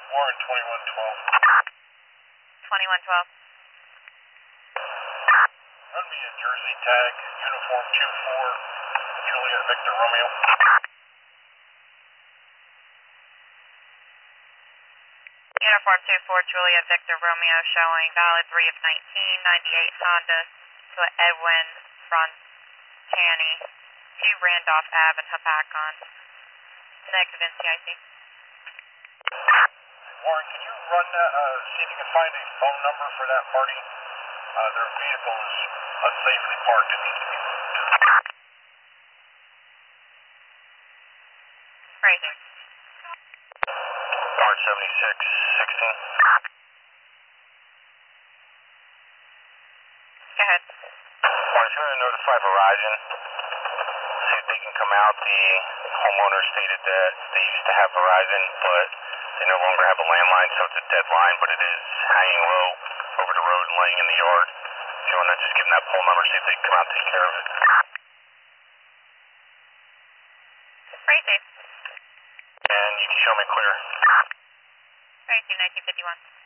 Warren 2112. 2112. Run me a Jersey tag, uniform 24, Juliet Victor Romeo. Uniform 24, Juliet Victor Romeo, showing valid 3 of 1998 Honda to Edwin Frontani, 2 Randolph Ave in Hapakon. Negative NCIC. Warren, can you run that, see if you can find a phone number for that party? Their vehicle is unsafely parked. It needs to be moved. Crazy. Warren 7616. Go ahead. Warren, trying to notify Verizon. See if they can come out. The homeowner stated that they used to have Verizon, but they no longer have a landline, so it's a dead line, but it is hanging low over the road and laying in the yard. If you want to just give them that pole number, see if they can come out and take care of it. Crazy. And you can show me clear. Crazy, 1951.